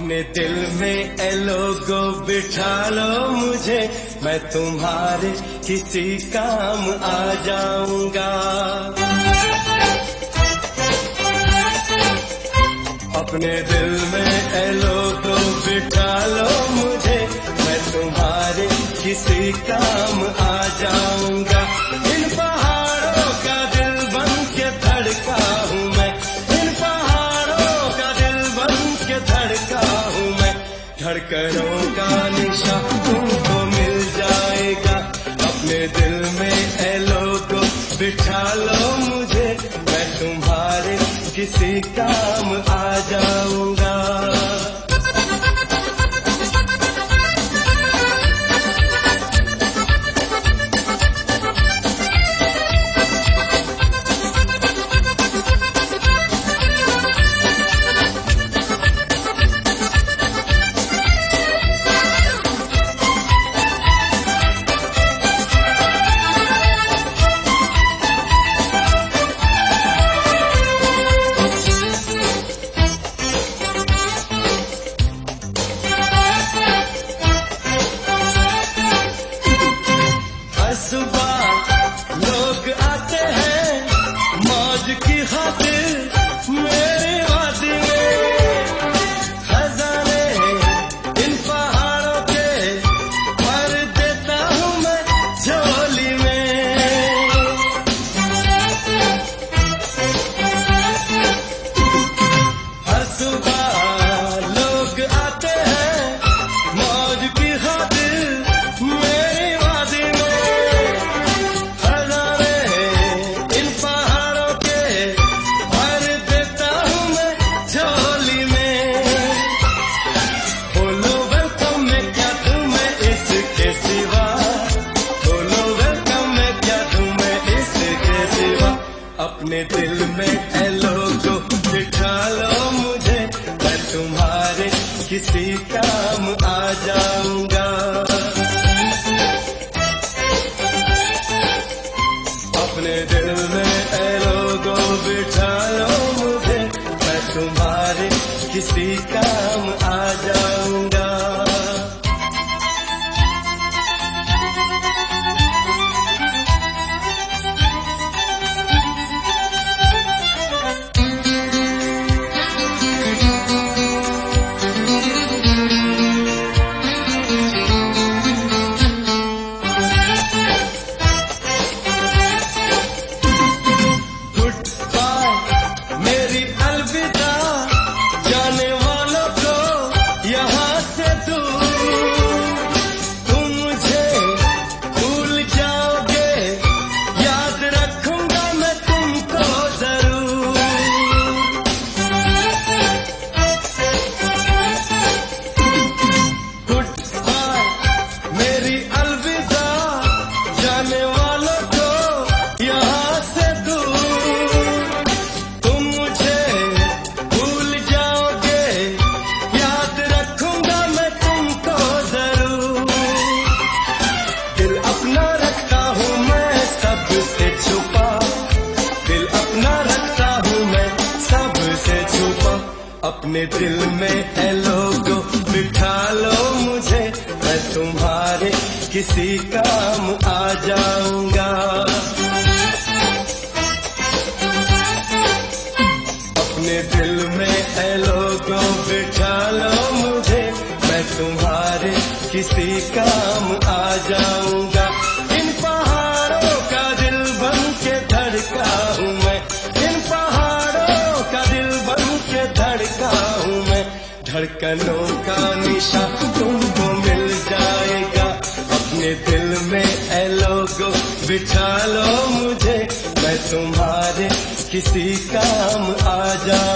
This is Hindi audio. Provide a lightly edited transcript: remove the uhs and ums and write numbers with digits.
अपने दिल में ए लोगो बिठा लो मुझे, मैं तुम्हारे किसी काम आ जाऊंगा। अपने दिल में ए लोगो बिठा लो मुझे, मैं तुम्हारे किसी काम आ जाऊंगा। इन पहाड़ों का दिल बन के धड़का हूँ मैं, इन पहाड़ों का दिल बन के धड़का हूँ मैं। धड़कनों का निशा तुमको मिल जाएगा। अपने दिल में ए लोगो बिठा लो मुझे, मैं तुम्हारे किसी काम आ जाऊंगा। सुबह लोग आते हैं मौज की खातिर मेरे वादी में, खजाने इन पहाड़ों के भर देता हूँ मैं झोली में। हर सुबह लोग आते हैं मौज की खातिर मेरी वादी में, अपने दिल में ए लोगो बिठा लो मुझे, मैं तुम्हारे किसी काम आ जाऊंगा। अपने दिल में ए लोगो बिठा लो मुझे, मैं तुम्हारे किसी काम आ जाऊंगा। अपने दिल में ए लोगो बिठा लो मुझे, मैं तुम्हारे किसी काम आ जाऊंगा। अपने दिल में ए लोगो बिठा लो मुझे, मैं तुम्हारे किसी काम आ जाऊंगा। इन पहाड़ों का दिल बन के धड़का हूँ मैं, इन पहाड़ों का दिल बन के धड़का हूँ मैं। धड़कनों का निशा तुमको मिल जाएगा। अपने दिल में ए लोगो बिठा लो मुझे, मैं तुम्हारे किसी काम आ जाऊंगा।